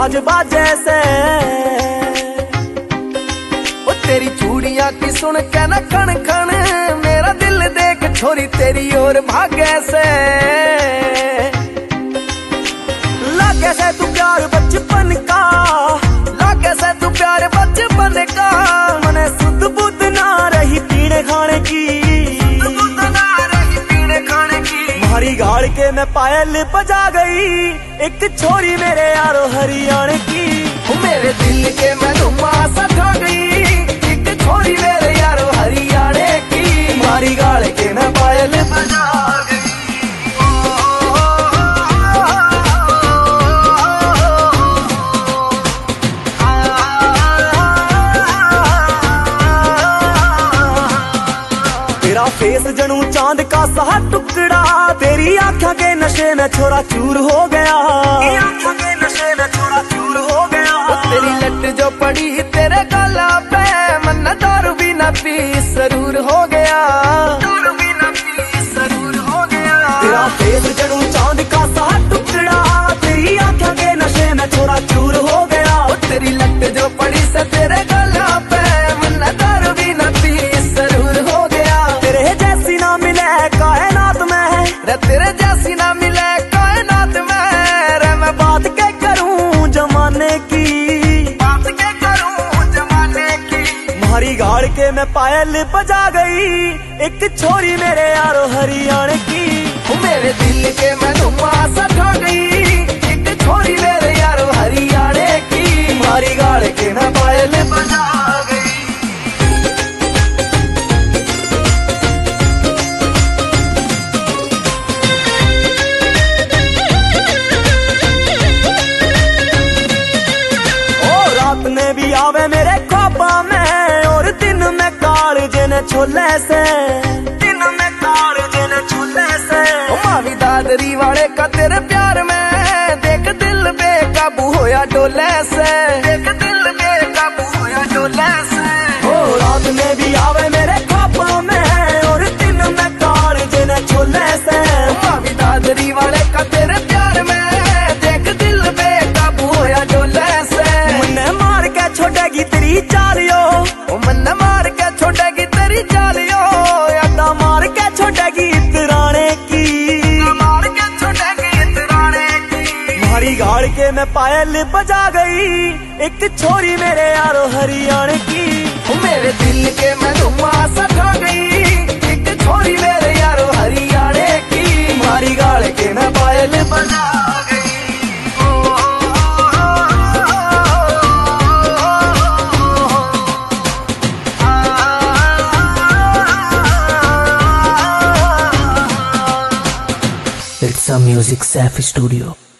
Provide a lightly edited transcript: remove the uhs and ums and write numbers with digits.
साज बाजे से। ओ तेरी चूड़ियां की सुन के न खन खन, मेरा दिल देख छोरी तेरी ओर भागे से। लागे से तू प्यार बचपन का, लागे से तू प्यार बचपन का, मने सुध बुध ना रही पीने खाने की, मारी गाड़ के मैं पायल बजा गई, एक छोरी मेरे यारो हरियाणा की। मेरे दिल के मैं धुमा सा खा गई, एक छोरी मेरे यारो हरियाणा की, मारी गाड़ के मैं पायल बजा गई। तेरा फेस जनू चांद का सा टुकड़ा, तेरी आँखों के नशे में छोरा चूर हो गया, आँखों के नशे में छोरा चूर हो गया। तेरी लट जो पड़ी तेरे गला पे, मन दारू भी न पी सरूर हो गया, दारू भी न पी सरूर हो गया। तेरा फेस जनू चांद का सा टुकड़ा, तेरी आँखों के नशे में छोरा चूर हो गया। तेरी लट जो पड़ी से तेरे गला पे, मन दारू भी न पी सरूर हो गया। तेरे जैसी ना मिले कायनात में, रे तेरे जैसी ना मिले कायनात में, रे मैं बात क्या करूं जमाने की, बात क्या करूं जमाने की। मारी गाड़ के मैं पायल बजा गई, एक छोरी मेरे यारो हरियाणा की। मेरे दिल के मैं धुमा सा खा गई, एक छोरी मेरे यारो हरियाणा की, मारी गाड़ के मैं पायल बजा गई। रात ने भी आवे मेरे ख्वाबा में, और दिन में काल जने छोले से, दिन में काल जने छोले से। मावी दादरी वाले का तेरे प्यार में, देख दिल बेकाबू होया डोले से, देख दिल बेकाबू होया डोले से। ओ रात में भी आवे मेरे ख्वाबा में, और दिन में काल जने छोले से। मावी दादरी वाले का तेरे प्यार में, देख दिल बेकाबू होया डोले से। मार के छोड़ेगी तेरी चालियो, मन मार के छोड़ेगी तेरी चालियो, अड्डा मार के छोड़ेगी इतराने की, मार के छोड़ेगी इतराने की। मारी गाड़ के मैं पायल बजा गई, एक छोरी मेरे यारो हरियाणा की। मेरे दिल के मैं धुमा सा खा गई, एक छोरी मेरे यारो हरियाणा की, मारी गाड़ के मैं पायल बजा गई। It's a Music Safi Studio.